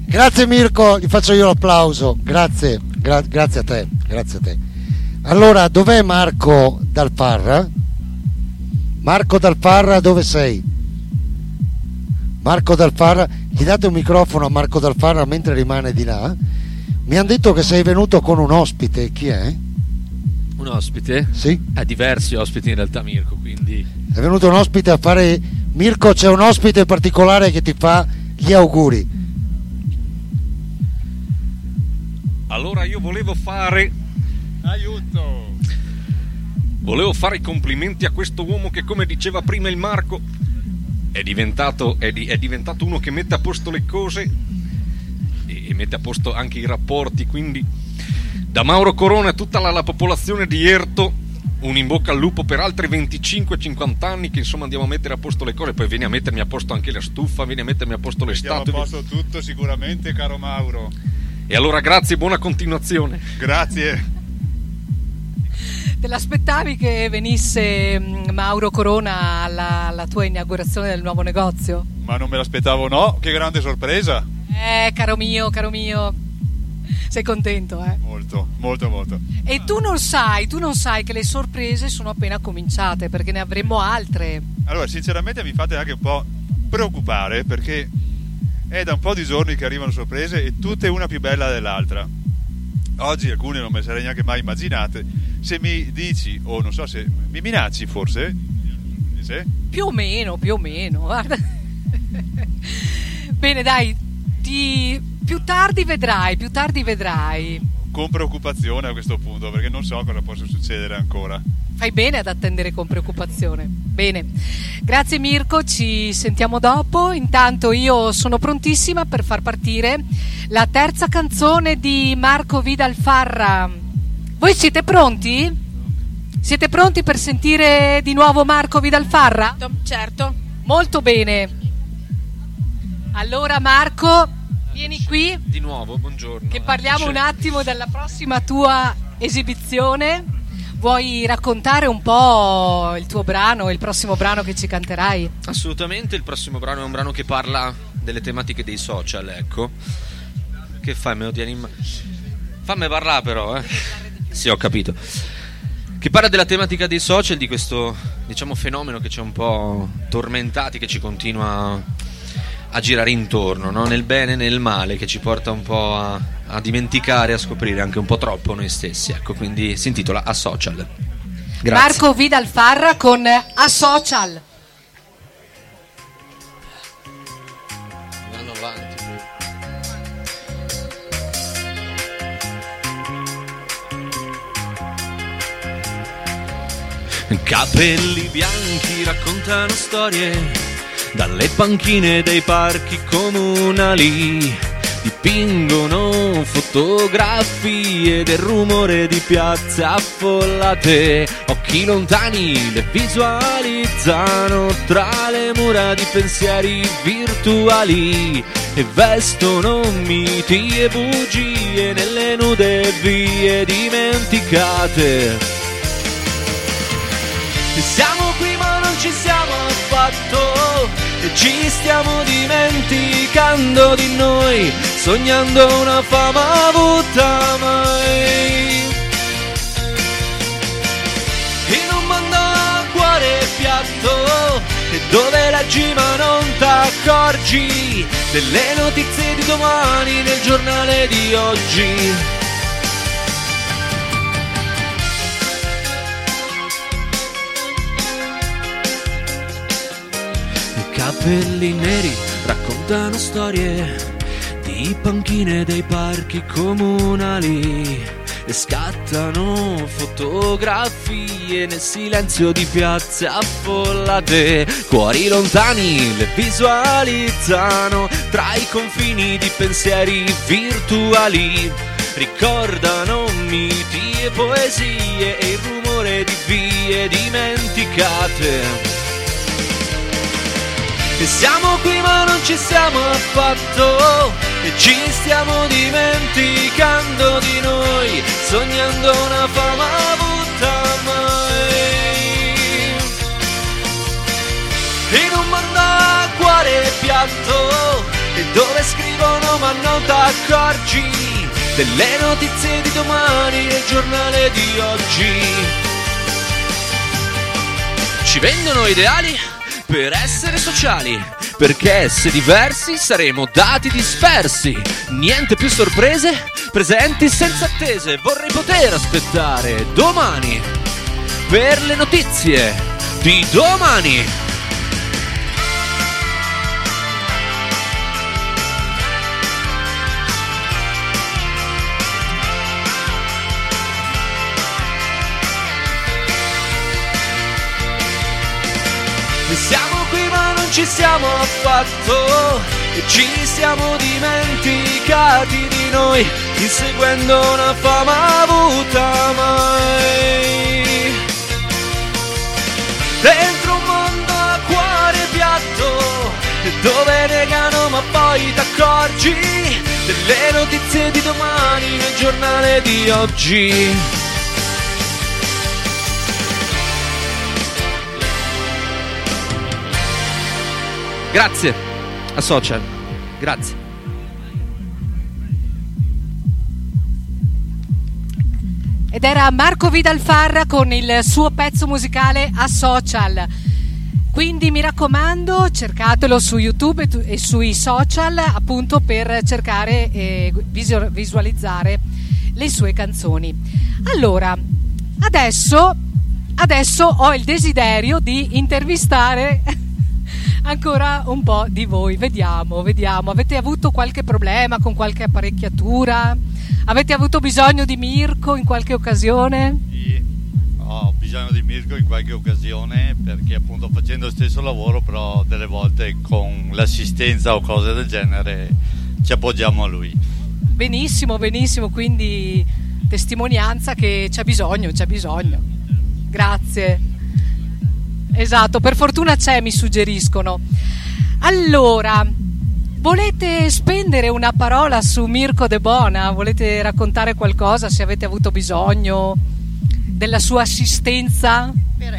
Grazie Mirko, gli faccio io l'applauso. Grazie, grazie a te, grazie a te. Allora, dov'è Marco Dal Parra? Marco Dal Parra, dove sei? Marco Dal Parra, gli date un microfono a Marco Dal Parra mentre rimane di là. Mi hanno detto che sei venuto con un ospite, chi è? Un ospite? Sì. Diversi ospiti in realtà, Mirko, quindi... È venuto un ospite a fare... Mirko, c'è un ospite particolare che ti fa gli auguri. Allora io volevo fare... Aiuto! Volevo fare i complimenti a questo uomo che, come diceva prima il Marco, è diventato uno che mette a posto le cose e mette a posto anche i rapporti, quindi da Mauro Corona a tutta la popolazione di Erto un in bocca al lupo per altri 25-50 anni, che insomma andiamo a mettere a posto le cose. Poi vieni a mettermi a posto anche la stufa, vieni a mettermi a posto le statue. Mettiamo a posto tutto sicuramente, caro Mauro. E allora grazie e buona continuazione. Grazie. Te l'aspettavi che venisse Mauro Corona alla tua inaugurazione del nuovo negozio? Ma non me l'aspettavo, no? Che grande sorpresa. Caro mio. Sei contento, eh? Molto. E tu non sai che le sorprese sono appena cominciate, perché ne avremo altre. Allora, sinceramente mi fate anche un po' preoccupare, perché è da un po' di giorni che arrivano sorprese e tutte una più bella dell'altra. Oggi alcune non me le sarei neanche mai immaginate. Se mi dici, o non so se mi minacci forse? Sì? Più o meno, guarda. Bene, dai, più tardi vedrai. Con preoccupazione a questo punto, perché non so cosa possa succedere ancora. Fai bene ad attendere con preoccupazione. Bene, grazie Mirko, ci sentiamo dopo. Intanto io sono prontissima per far partire la terza canzone di Marco Vidal Farra. Voi siete pronti? Siete pronti per sentire di nuovo Marco Vidal Farra? Certo. Molto bene. Allora Marco, vieni qui. Di nuovo, buongiorno. Che parliamo un attimo della prossima tua esibizione. Vuoi raccontare un po' il tuo brano, il prossimo brano che ci canterai? Assolutamente, il prossimo brano è un brano che parla delle tematiche dei social, ecco. Che fai, me lo tieni in mano? Fammi parlare però, eh. Sì, ho capito. Che parla della tematica dei social, di questo, diciamo, fenomeno che ci ha un po' tormentati, che ci continua a girare intorno, no? Nel bene e nel male, che ci porta un po' a dimenticare, a scoprire anche un po' troppo noi stessi, ecco. Quindi si intitola A Social. Grazie. Marco Vidal Farra con A Social. Vanno avanti. Capelli bianchi raccontano storie dalle panchine dei parchi comunali, dipingono fotografie del rumore di piazze affollate, occhi lontani le visualizzano tra le mura di pensieri virtuali e vestono miti e bugie nelle nude vie dimenticate. Siamo qui ma non ci siamo affatto e ci stiamo dimenticando di noi, sognando una fama avuta mai. In un mondo a cuore piatto e dove leggi ma non t'accorgi delle notizie di domani nel giornale di oggi. Capelli neri raccontano storie di panchine dei parchi comunali e scattano fotografie nel silenzio di piazze affollate, cuori lontani le visualizzano tra i confini di pensieri virtuali, ricordano miti e poesie e il rumore di vie dimenticate. E siamo qui ma non ci siamo affatto e ci stiamo dimenticando di noi, sognando una fama avuta mai. In un mondo a cuore piatto e dove scrivono negano ma non t'accorgi delle notizie di domani nel giornale di oggi. Ci vendono ideali per essere sociali, perché essere diversi saremo dati dispersi. Niente più sorprese, presenti senza attese. Vorrei poter aspettare domani per le notizie di domani. Siamo qui ma non ci siamo affatto e ci siamo dimenticati di noi, inseguendo una fama avuta mai. Dentro un mondo a cuore piatto, dove negano ma poi t'accorgi delle notizie di domani nel giornale di oggi. Grazie a Social, grazie. Ed era Marco Vidalfarra con il suo pezzo musicale A Social. Quindi mi raccomando, cercatelo su YouTube e sui social, appunto per cercare e visualizzare le sue canzoni. Allora, adesso ho il desiderio di intervistare ancora un po' di voi. Vediamo. Avete avuto qualche problema con qualche apparecchiatura? Avete avuto bisogno di Mirko in qualche occasione? Sì, ho bisogno di Mirko in qualche occasione, perché appunto facendo lo stesso lavoro, però delle volte con l'assistenza o cose del genere ci appoggiamo a lui. Benissimo, quindi testimonianza che c'è bisogno. Grazie. Esatto, per fortuna c'è, mi suggeriscono. Allora, volete spendere una parola su Mirko De Bona? Volete raccontare qualcosa, se avete avuto bisogno della sua assistenza?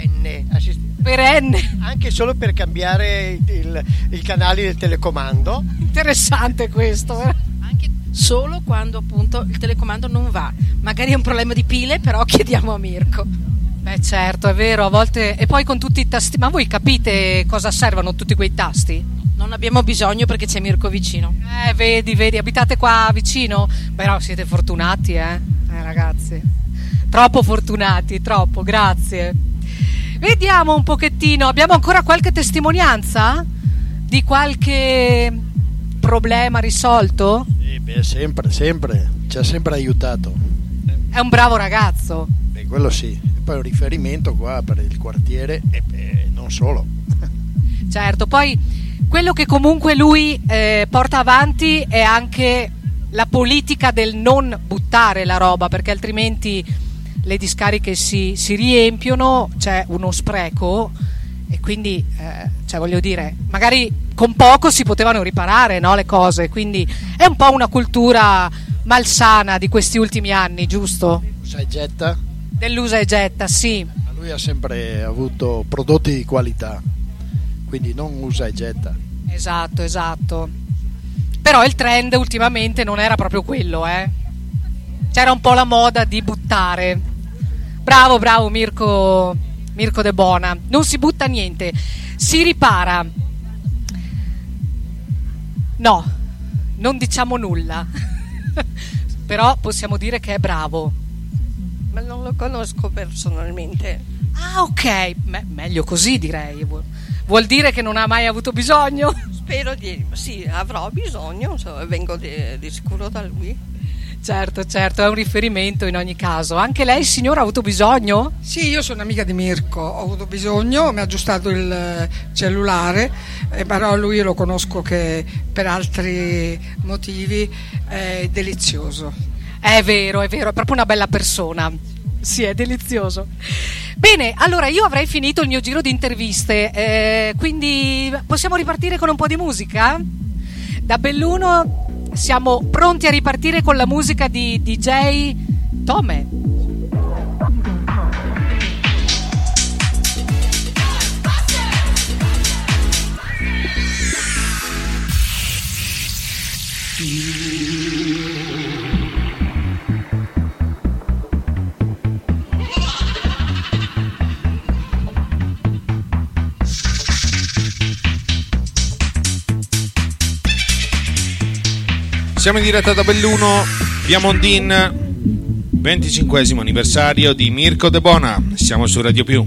Perenne. Anche solo per cambiare il canale del telecomando. Interessante questo. Anche solo quando appunto il telecomando non va. Magari è un problema di pile, però chiediamo a Mirko. Beh certo, è vero, a volte. E poi con tutti i tasti. Ma voi capite cosa servono tutti quei tasti? Non abbiamo bisogno perché c'è Mirko vicino. Vedi, abitate qua vicino? Però siete fortunati, ragazzi. Troppo fortunati, troppo, grazie. Vediamo un pochettino, abbiamo ancora qualche testimonianza? Di qualche problema risolto? Sempre, ci ha sempre aiutato. È un bravo ragazzo. Quello sì, e poi un riferimento qua per il quartiere e non solo. Certo, poi quello che comunque lui porta avanti è anche la politica del non buttare la roba, perché altrimenti le discariche si riempiono, c'è uno spreco e quindi voglio dire, magari con poco si potevano riparare, no, le cose, quindi è un po' una cultura malsana di questi ultimi anni, giusto? Usa e getta? Dell'usa e getta, sì. Ma lui ha sempre avuto prodotti di qualità, quindi non usa e getta. Esatto. Però il trend ultimamente non era proprio quello, C'era un po' la moda di buttare. Bravo Mirko De Bona. Non si butta niente, si ripara. No, non diciamo nulla. Però possiamo dire che è bravo. Ma non lo conosco personalmente. Ah, ok, meglio così, direi. Vuol dire che non ha mai avuto bisogno? Spero di sì, avrò bisogno, vengo di sicuro da lui. Certo, è un riferimento in ogni caso. Anche lei, signora, ha avuto bisogno? Sì, io sono amica di Mirko, ho avuto bisogno, mi ha aggiustato il cellulare, però lui lo conosco che per altri motivi è delizioso. È vero, è proprio una bella persona. Sì, è delizioso. Bene, allora io avrei finito il mio giro di interviste, quindi possiamo ripartire con un po' di musica? Da Belluno siamo pronti a ripartire con la musica di DJ Tome. Feel Siamo in diretta da Belluno, via Mondin, 25esimo anniversario di Mirko De Bona. Siamo su Radio Più.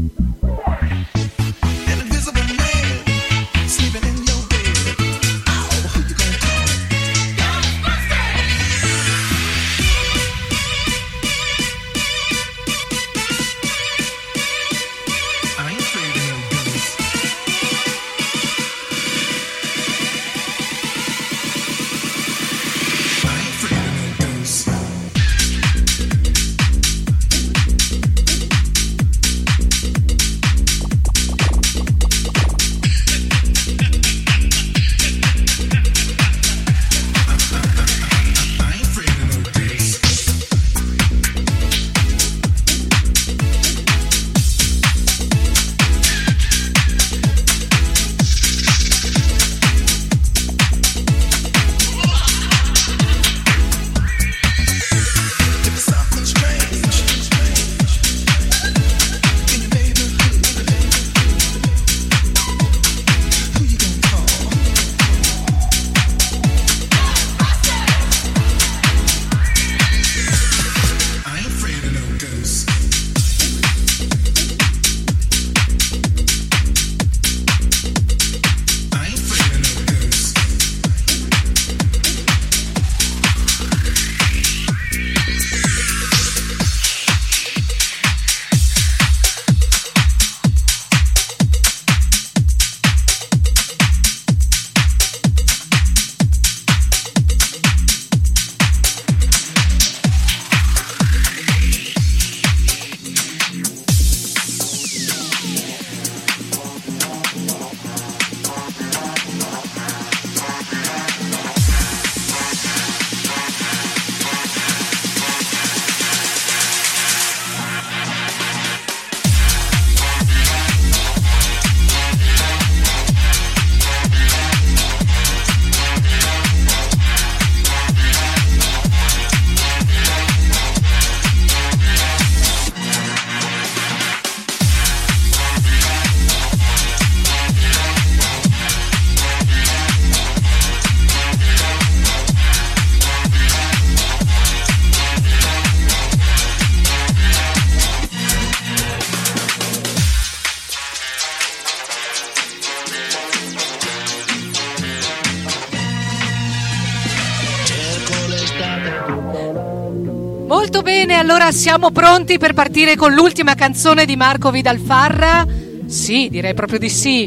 Molto bene, allora siamo pronti per partire con l'ultima canzone di Marco Vidalfarra? Sì, direi proprio di sì.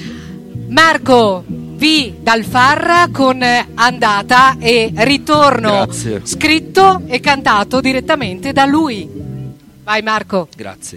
Marco Vidalfarra con Andata e Ritorno. Grazie. Scritto e cantato direttamente da lui. Vai Marco. Grazie.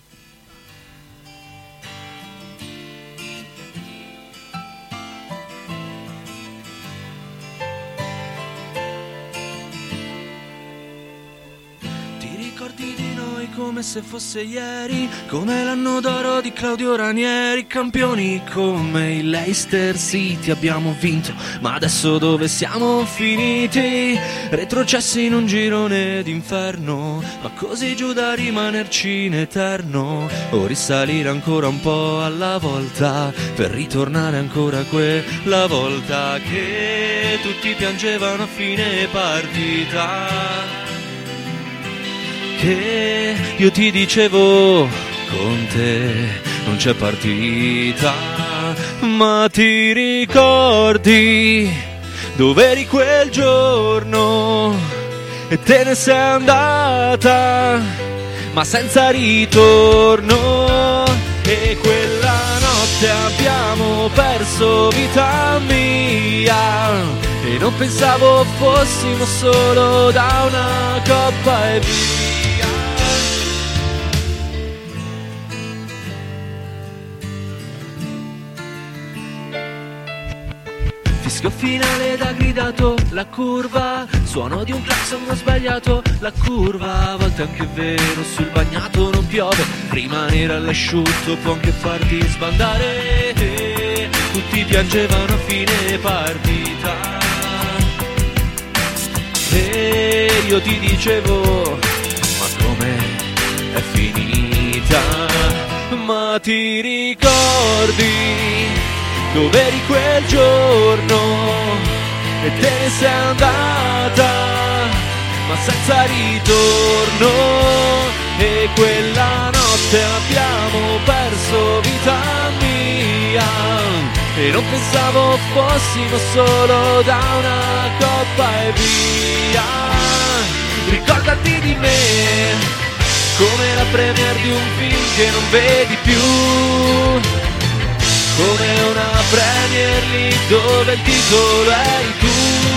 Come se fosse ieri, come l'anno d'oro di Claudio Ranieri, campioni come il Leicester City abbiamo vinto, ma adesso dove siamo finiti? Retrocessi in un girone d'inferno, ma così giù da rimanerci in eterno, o risalire ancora un po' alla volta, per ritornare ancora quella volta che tutti piangevano a fine partita. Che io ti dicevo, con te non c'è partita, ma ti ricordi dove eri quel giorno e te ne sei andata, ma senza ritorno, e quella notte abbiamo perso vita mia e non pensavo fossimo solo da una coppa e via. Fischio finale da gridato, la curva, suono di un clacson, ho sbagliato la curva, a volte anche è vero, sul bagnato non piove, rimanere all'asciutto può anche farti sbandare, tutti piangevano a fine partita, e io ti dicevo, ma come è finita, ma ti ricordi dove eri quel giorno e te ne sei andata, ma senza ritorno, e quella notte abbiamo perso vita mia, e non pensavo fossimo solo da una coppa e via. Ricordati di me come la premiere di un film che non vedi più, come una Premier League dove il titolo eri tu.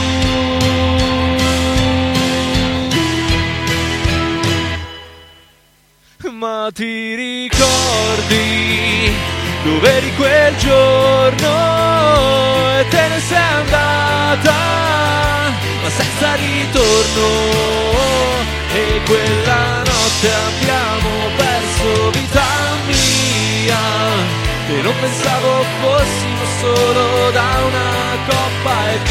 Ma ti ricordi dove eri quel giorno e te ne sei andata, ma senza ritorno, e quella notte abbiamo perso vita mia, e non pensavo fossimo solo da una coppa e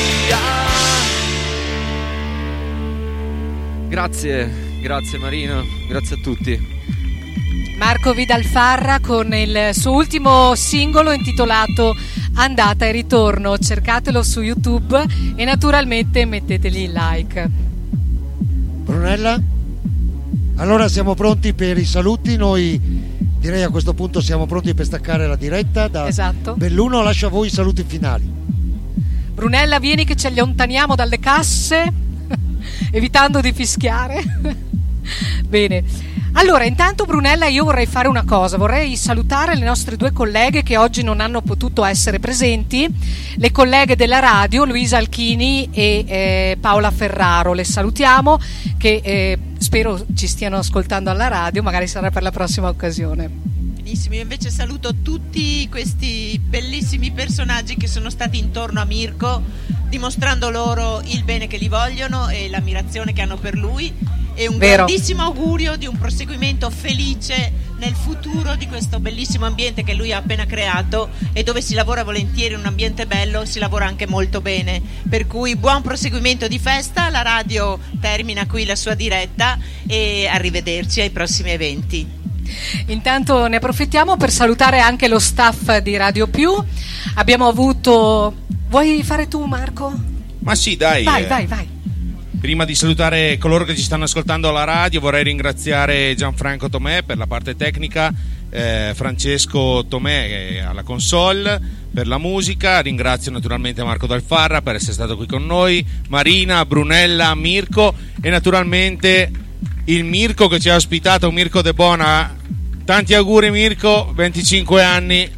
via. Grazie Marino, grazie a tutti. Marco Vidal-Farra con il suo ultimo singolo intitolato Andata e ritorno, cercatelo su YouTube e naturalmente mettetegli il like. Brunella? Allora siamo pronti per i saluti, noi direi a questo punto siamo pronti per staccare la diretta da Esatto. Belluno, lascio a voi i saluti finali. Brunella, vieni che ci allontaniamo dalle casse evitando di fischiare. Bene. Allora, intanto Brunella, io vorrei fare una cosa, vorrei salutare le nostre due colleghe che oggi non hanno potuto essere presenti, le colleghe della radio, Luisa Alchini e Paola Ferraro. Le salutiamo, che spero ci stiano ascoltando alla radio, magari sarà per la prossima occasione. Benissimo, io invece saluto tutti questi bellissimi personaggi che sono stati intorno a Mirko, dimostrando loro il bene che gli vogliono e l'ammirazione che hanno per lui, e un grandissimo augurio di un proseguimento felice nel futuro di questo bellissimo ambiente che lui ha appena creato, e dove si lavora volentieri, in un ambiente bello, si lavora anche molto bene, per cui buon proseguimento di festa. La radio termina qui la sua diretta e arrivederci ai prossimi eventi. Intanto ne approfittiamo per salutare anche lo staff di Radio Più. Abbiamo avuto... Vuoi fare tu, Marco? Ma sì, dai. Vai. Prima di salutare coloro che ci stanno ascoltando alla radio, vorrei ringraziare Gianfranco Tomè per la parte tecnica, Francesco Tomè alla console per la musica. Ringrazio naturalmente Marco Dalfarra per essere stato qui con noi, Marina, Brunella, Mirko e naturalmente il Mirko che ci ha ospitato, Mirko De Bona. Tanti auguri Mirko, 25 anni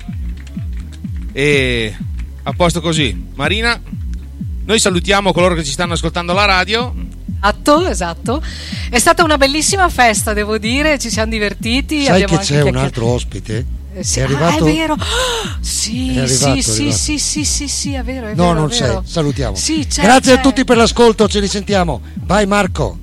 e a posto così. Marina, noi salutiamo coloro che ci stanno ascoltando alla radio. Esatto. È stata una bellissima festa, devo dire, ci siamo divertiti. Sai abbiamo che c'è un altro ospite? Sì, è arrivato? È vero. Sì, è arrivato. È vero. No, non è vero. c'è. Salutiamo. Sì, Grazie a tutti per l'ascolto, ci risentiamo. Bye Marco.